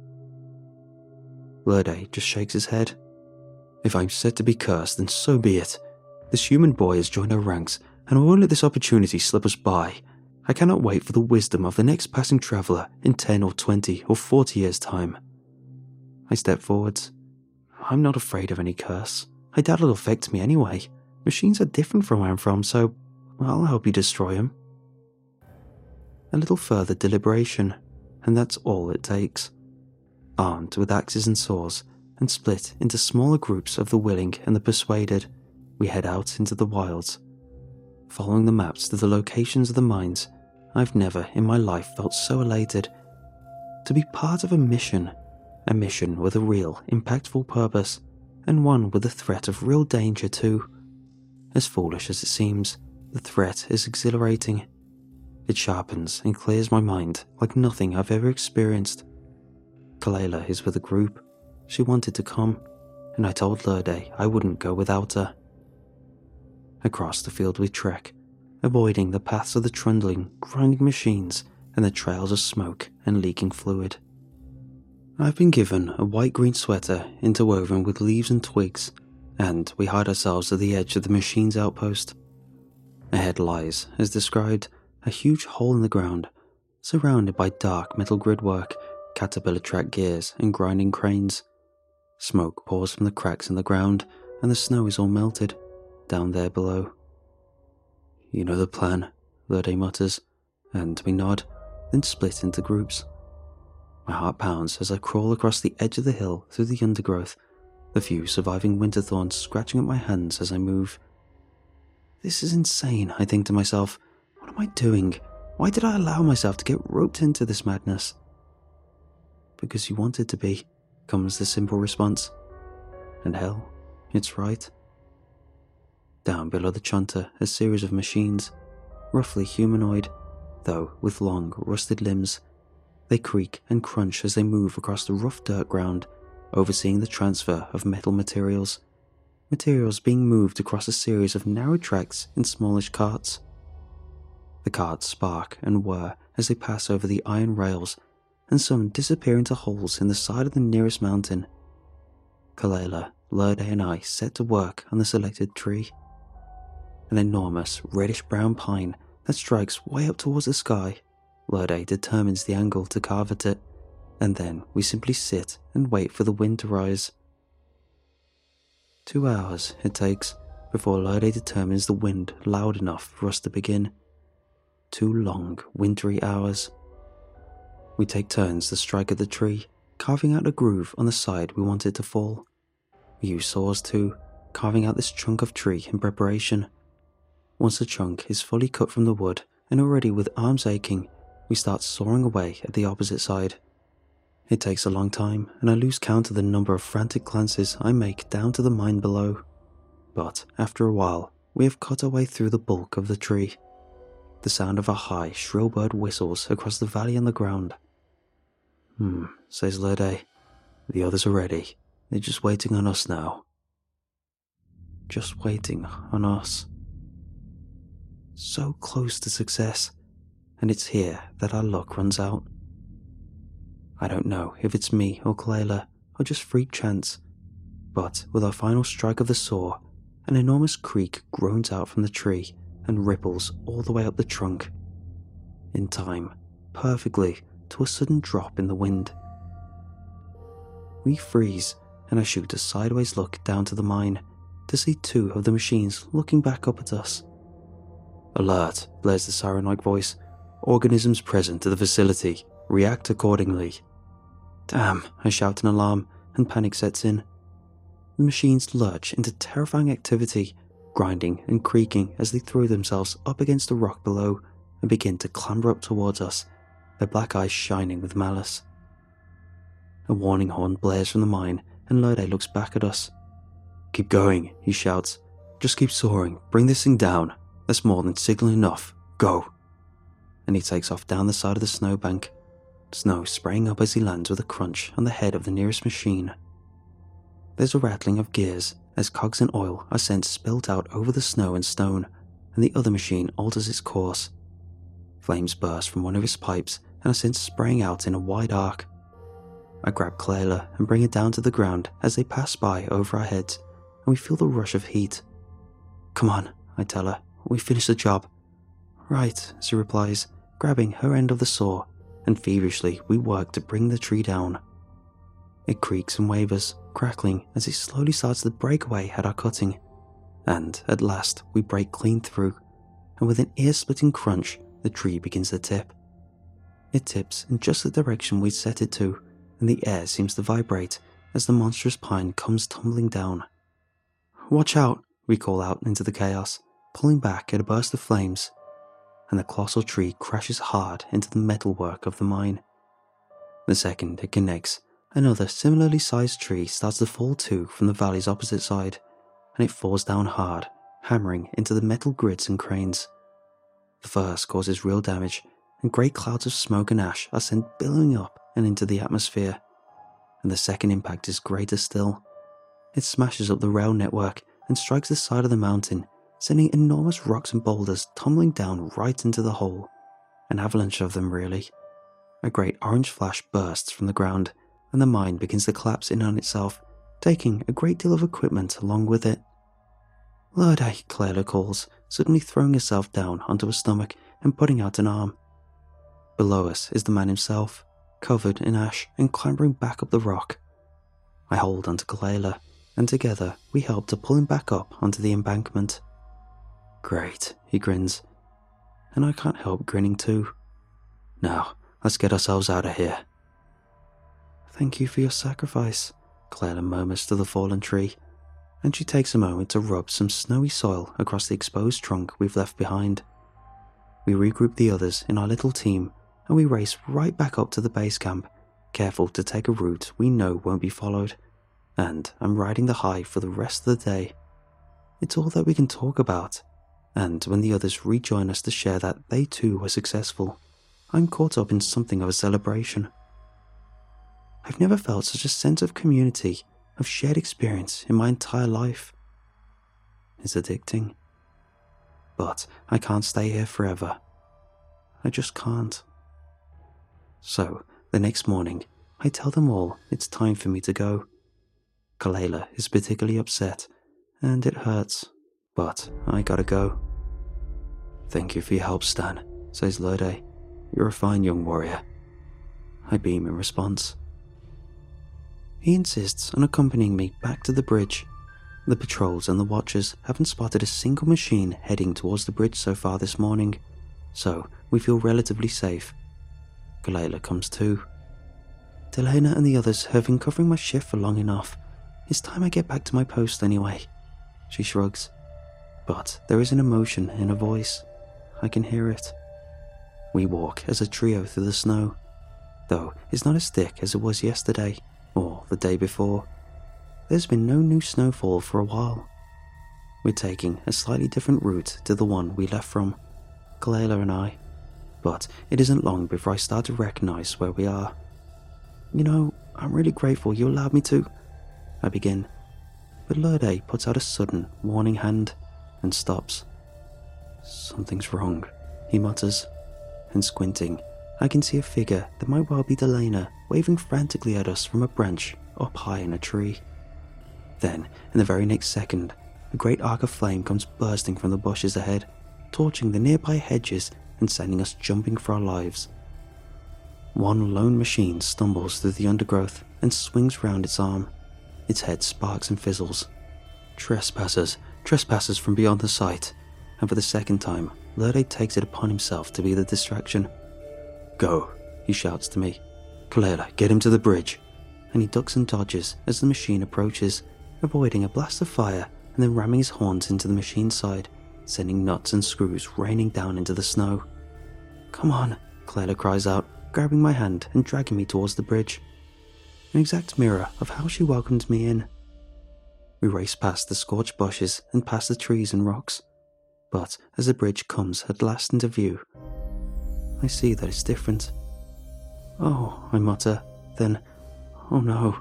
Lurde just shakes his head. If I'm set to be cursed, then so be it. This human boy has joined our ranks, and I won't let this opportunity slip us by. I cannot wait for the wisdom of the next passing traveller in 10 or 20 or 40 years' time. I step forwards. I'm not afraid of any curse. I doubt it'll affect me anyway. Machines are different from where I'm from, so I'll help you destroy them. A little further deliberation, and that's all it takes. Armed with axes and saws, and split into smaller groups of the willing and the persuaded, we head out into the wilds. Following the maps to the locations of the mines, I've never in my life felt so elated. To be part of a mission with a real, impactful purpose, and one with the threat of real danger too. As foolish as it seems, the threat is exhilarating. It sharpens and clears my mind like nothing I've ever experienced. Kalela is with a group. She wanted to come, and I told Lurde I wouldn't go without her. Across the field we trek, avoiding the paths of the trundling, grinding machines and the trails of smoke and leaking fluid. I've been given a white-green sweater interwoven with leaves and twigs, and we hide ourselves at the edge of the machine's outpost. Ahead lies, as described, a huge hole in the ground, surrounded by dark metal gridwork, caterpillar track gears and grinding cranes. Smoke pours from the cracks in the ground, and the snow is all melted down there below. You know the plan, Lurde mutters, and we nod, then split into groups. My heart pounds as I crawl across the edge of the hill through the undergrowth, the few surviving winter thorns scratching at my hands as I move. This is insane, I think to myself. What am I doing? Why did I allow myself to get roped into this madness? Because you wanted to be, comes the simple response. And hell, it's right. Down below the chunter, a series of machines, roughly humanoid, though with long, rusted limbs. They creak and crunch as they move across the rough dirt ground, overseeing the transfer of metal materials. Materials being moved across a series of narrow tracks in smallish carts. The carts spark and whir as they pass over the iron rails, and some disappear into holes in the side of the nearest mountain. Kalela, Lurde and I set to work on the selected tree. An enormous reddish-brown pine that strikes way up towards the sky. Lurde determines the angle to carve at it, and then we simply sit and wait for the wind to rise. 2 hours it takes before Lurde determines the wind loud enough for us to begin. 2 long, wintry hours. We take turns to strike at the tree, carving out a groove on the side we want it to fall. We use saws too, carving out this chunk of tree in preparation. Once the chunk is fully cut from the wood and already with arms aching, we start sawing away at the opposite side. It takes a long time, and I lose count of the number of frantic glances I make down to the mine below. But after a while, we have cut our way through the bulk of the tree. The sound of a high, shrill bird whistles across the valley and the ground. Says Lurde. The others are ready. They're just waiting on us now. Just waiting on us. So close to success, and it's here that our luck runs out. I don't know if it's me or Kalela or just freak chance, but with our final strike of the saw, an enormous creak groans out from the tree and ripples all the way up the trunk. In time, perfectly, to a sudden drop in the wind. We freeze, and I shoot a sideways look down to the mine to see 2 of the machines looking back up at us. Alert, blares the siren-like voice. Organisms present to the facility. React accordingly. Damn, I shout in alarm, and panic sets in. The machines lurch into terrifying activity, grinding and creaking as they throw themselves up against the rock below and begin to clamber up towards us, their black eyes shining with malice. A warning horn blares from the mine, and Lurde looks back at us. Keep going, he shouts. Just keep soaring, bring this thing down. That's more than signal enough. Go. And he takes off down the side of the snowbank, snow spraying up as he lands with a crunch on the head of the nearest machine. There's a rattling of gears as cogs and oil are sent spilt out over the snow and stone, and the other machine alters its course. Flames burst from one of its pipes and are sent spraying out in a wide arc. I grab Kalela and bring her down to the ground as they pass by over our heads, and we feel the rush of heat. Come on, I tell her, we finished the job. Right, she replies, grabbing her end of the saw, and feverishly we work to bring the tree down. It creaks and wavers, crackling as it slowly starts to break away at our cutting, and at last we break clean through, and with an ear-splitting crunch, the tree begins to tip. It tips in just the direction we'd set it to, and the air seems to vibrate as the monstrous pine comes tumbling down. Watch out, we call out into the chaos, pulling back at a burst of flames, and the colossal tree crashes hard into the metalwork of the mine. The second it connects, another similarly sized tree starts to fall too from the valley's opposite side, and it falls down hard, hammering into the metal grids and cranes. The first causes real damage, and great clouds of smoke and ash are sent billowing up and into the atmosphere, and the second impact is greater still. It smashes up the rail network and strikes the side of the mountain, sending enormous rocks and boulders tumbling down right into the hole. An avalanche of them, really. A great orange flash bursts from the ground, and the mine begins to collapse in on itself, taking a great deal of equipment along with it. Lurde, Kalela calls, suddenly throwing herself down onto her stomach and putting out an arm. Below us is the man himself, covered in ash and clambering back up the rock. I hold onto Kalela, and together we help to pull him back up onto the embankment. Great, he grins, and I can't help grinning too. Now, let's get ourselves out of here. Thank you for your sacrifice, Kalela murmurs to the fallen tree, and she takes a moment to rub some snowy soil across the exposed trunk we've left behind. We regroup the others in our little team, and we race right back up to the base camp, careful to take a route we know won't be followed. and I'm riding the high for the rest of the day. It's all that we can talk about, and when the others rejoin us to share that they too were successful, I'm caught up in something of a celebration. I've never felt such a sense of community, of shared experience in my entire life. It's addicting. But I can't stay here forever. I just can't. So, the next morning, I tell them all it's time for me to go. Kalela is particularly upset, and it hurts, but I gotta go. "Thank you for your help, Stan," says Lurde. "You're a fine young warrior." I beam in response. He insists on accompanying me back to the bridge. The patrols and the watchers haven't spotted a single machine heading towards the bridge so far this morning, so we feel relatively safe. Kalela comes too. Delena and the others have been covering my shift for long enough. It's time I get back to my post anyway. She shrugs. But there is an emotion in her voice. I can hear it. We walk as a trio through the snow, though it's not as thick as it was yesterday or the day before. There's been no new snowfall for a while. We're taking a slightly different route to the one we left from, Kalela and I, but it isn't long before I start to recognize where we are. "You know, I'm really grateful you allowed me to," I begin, but Lurde puts out a sudden, warning hand and stops. "Something's wrong," he mutters, and squinting, I can see a figure that might well be Delena waving frantically at us from a branch up high in a tree. Then, in the very next second, a great arc of flame comes bursting from the bushes ahead, torching the nearby hedges and sending us jumping for our lives. One lone machine stumbles through the undergrowth and swings round its arm. Its head sparks and fizzles. Trespassers from beyond the sight, and for the second time, Lurde takes it upon himself to be the distraction. "Go," he shouts to me. "Kalela, get him to the bridge," and he ducks and dodges as the machine approaches, avoiding a blast of fire and then ramming his horns into the machine's side, sending nuts and screws raining down into the snow. "Come on," Kalela cries out, grabbing my hand and dragging me towards the bridge. An exact mirror of how she welcomed me in. We race past the scorched bushes and past the trees and rocks, but as the bridge comes at last into view, I see that it's different. "Oh," I mutter, then, "Oh no."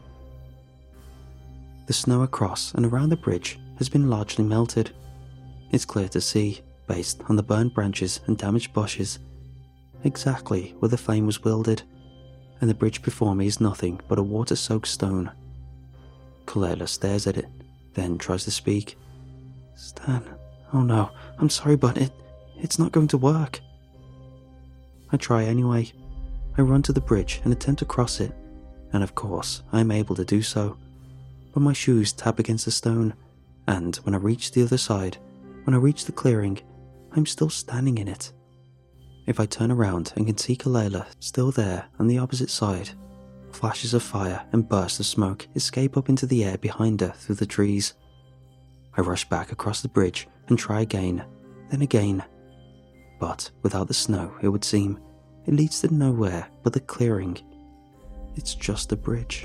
The snow across and around the bridge has been largely melted. It's clear to see, based on the burned branches and damaged bushes, exactly where the flame was wielded, and the bridge before me is nothing but a water-soaked stone. Kalela stares at it, then tries to speak. "Stan, oh no, I'm sorry, but it's not going to work." I try anyway. I run to the bridge and attempt to cross it, and of course I am able to do so. But my shoes tap against the stone, and when I reach the other side, when I reach the clearing, I'm still standing in it. If I turn around and can see Kalela still there on the opposite side, flashes of fire and bursts of smoke escape up into the air behind her through the trees. I rush back across the bridge and try again, then again. But without the snow, it would seem, it leads to nowhere but the clearing. It's just a bridge.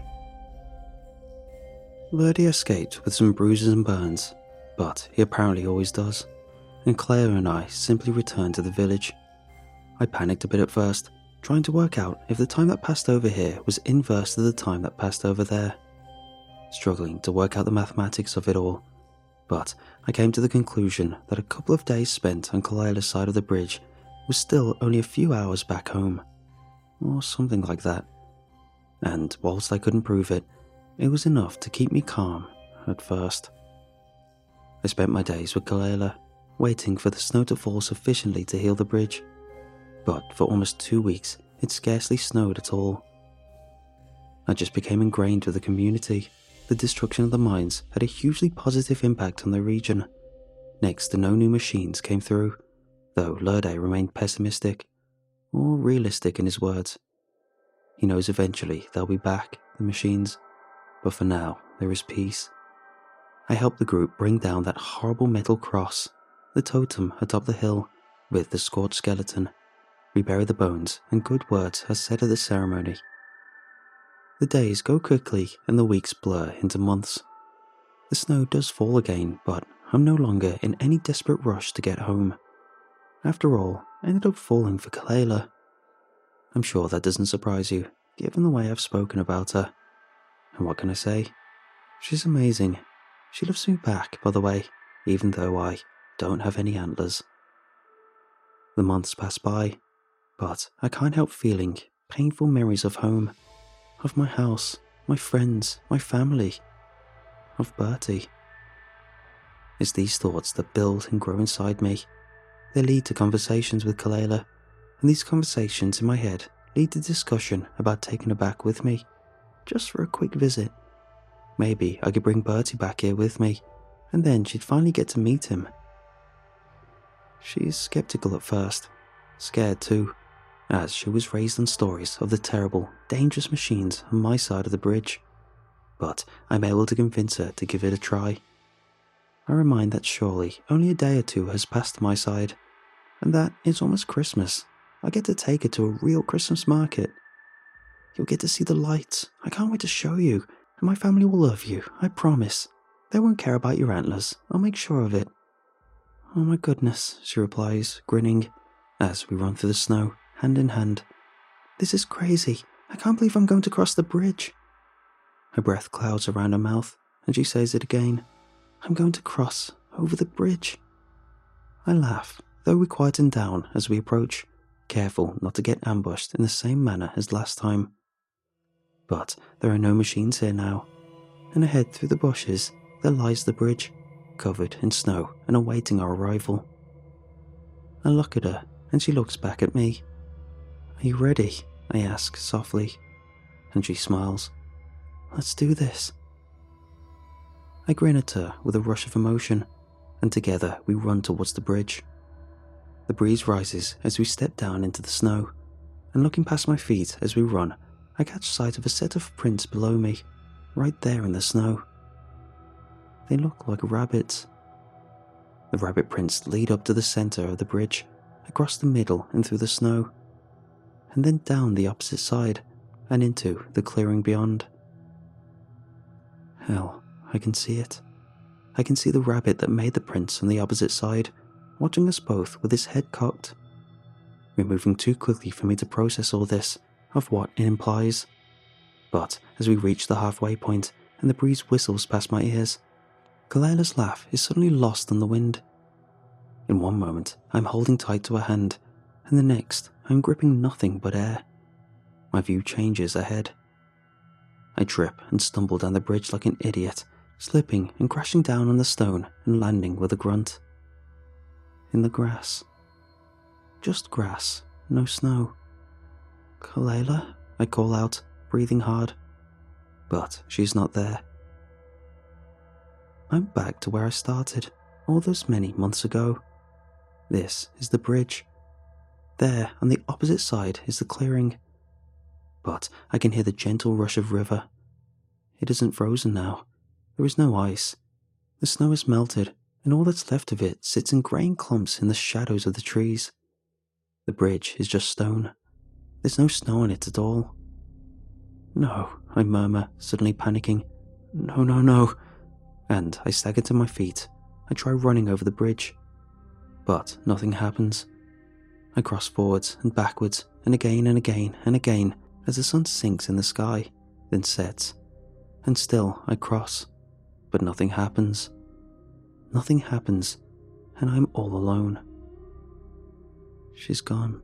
Lurde escaped with some bruises and burns, but he apparently always does, and Claire and I simply returned to the village. I panicked a bit at first, trying to work out if the time that passed over here was inverse to the time that passed over there, struggling to work out the mathematics of it all. But I came to the conclusion that a couple of days spent on Kalela's side of the bridge was still only a few hours back home, or something like that. And whilst I couldn't prove it, it was enough to keep me calm at first. I spent my days with Kalela, waiting for the snow to fall sufficiently to heal the bridge. But for almost 2 weeks, it scarcely snowed at all. I just became ingrained with the community. The destruction of the mines had a hugely positive impact on the region. Next to no new machines came through, though Lurde remained pessimistic, or realistic in his words. He knows eventually they'll be back, the machines, but for now there is peace. I helped the group bring down that horrible metal cross, the totem atop the hill, with the scorched skeleton. We bury the bones, and good words are said at the ceremony. The days go quickly and the weeks blur into months. The snow does fall again, but I'm no longer in any desperate rush to get home. After all, I ended up falling for Kalela. I'm sure that doesn't surprise you, given the way I've spoken about her. And what can I say? She's amazing. She loves me back, by the way, even though I don't have any antlers. The months pass by, but I can't help feeling painful memories of home, of my house, my friends, my family, of Bertie. It's these thoughts that build and grow inside me. They lead to conversations with Kalela, and these conversations in my head lead to discussion about taking her back with me, just for a quick visit. Maybe I could bring Bertie back here with me, and then she'd finally get to meet him. She's skeptical at first, scared too, as she was raised on stories of the terrible, dangerous machines on my side of the bridge. But I'm able to convince her to give it a try. I remind that surely only a day or two has passed my side, and that it's almost Christmas. I get to take her to a real Christmas market. You'll get to see the lights. I can't wait to show you, and my family will love you, I promise. They won't care about your antlers, I'll make sure of it. Oh my goodness, she replies, grinning, as we run through the snow, hand in hand. This is crazy. I can't believe I'm going to cross the bridge. Her breath clouds around her mouth, and she says it again. I'm going to cross over the bridge. I laugh, though we quieten down as we approach, careful not to get ambushed in the same manner as last time. But there are no machines here now, and ahead through the bushes there lies the bridge, covered in snow and awaiting our arrival. I look at her, and she looks back at me. Are you ready? I ask softly, and she smiles. Let's do this. I grin at her with a rush of emotion, and together we run towards the bridge. The breeze rises as we step down into the snow, and looking past my feet as we run, I catch sight of a set of prints below me, right there in the snow. They look like rabbits. The rabbit prints lead up to the center of the bridge, across the middle and through the snow, and then down the opposite side and into the clearing beyond. Hell, I can see it. I can see the rabbit that made the prints on the opposite side, watching us both with his head cocked. We're moving too quickly for me to process all this, of what it implies. But as we reach the halfway point and the breeze whistles past my ears, Kalela's laugh is suddenly lost on the wind. In one moment, I'm holding tight to her hand, and the next, I'm gripping nothing but air. My view changes ahead. I trip and stumble down the bridge like an idiot, slipping and crashing down on the stone and landing with a grunt. In the grass. Just grass, no snow. Kalela? I call out, breathing hard. But she's not there. I'm back to where I started, all those many months ago. This is the bridge. There, on the opposite side, is the clearing. But I can hear the gentle rush of river. It isn't frozen now. There is no ice. The snow has melted, and all that's left of it sits in greying clumps in the shadows of the trees. The bridge is just stone. There's no snow on it at all. No, I murmur, suddenly panicking. No, no, no. And I stagger to my feet. I try running over the bridge. But nothing happens. I cross forwards and backwards, and again and again and again, as the sun sinks in the sky, then sets. And still I cross. But nothing happens. Nothing happens, and I'm all alone. She's gone.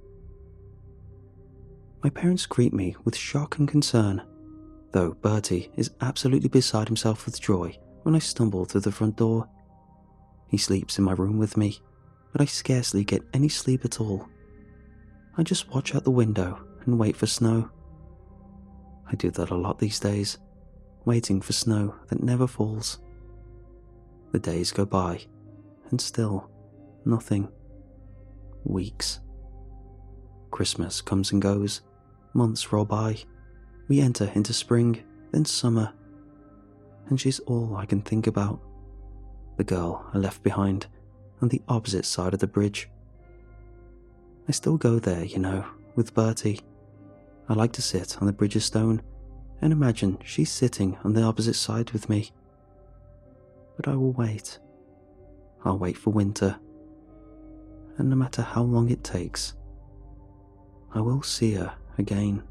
My parents greet me with shock and concern, though Bertie is absolutely beside himself with joy when I stumble through the front door. He sleeps in my room with me, but I scarcely get any sleep at all. I just watch out the window and wait for snow. I do that a lot these days, waiting for snow that never falls. The days go by, and still, nothing. Weeks. Christmas comes and goes. Months roll by. We enter into spring, then summer. And she's all I can think about. The girl I left behind, on the opposite side of the bridge. I still go there, with Bertie. I like to sit on the bridge of stone and imagine she's sitting on the opposite side with me. But I will wait. I'll wait for winter. And no matter how long it takes, I will see her again.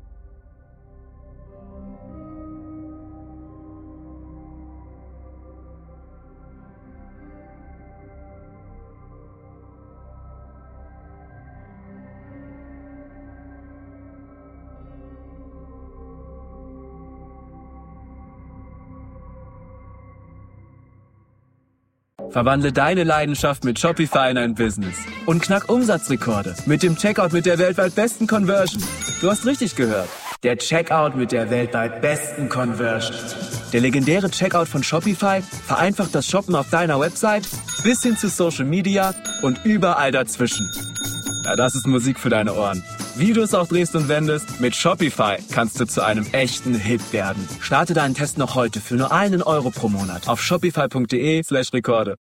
Verwandle deine Leidenschaft mit Shopify in ein Business und knack Umsatzrekorde mit dem Checkout mit der weltweit besten Conversion. Du hast richtig gehört. Der Checkout mit der weltweit besten Conversion. Der legendäre Checkout von Shopify vereinfacht das Shoppen auf deiner Website bis hin zu Social Media und überall dazwischen. Ja, das ist Musik für deine Ohren. Wie du es auch drehst und wendest, mit Shopify kannst du zu einem echten Hit werden. Starte deinen Test noch heute für nur €1 pro Monat auf shopify.de/Rekorde.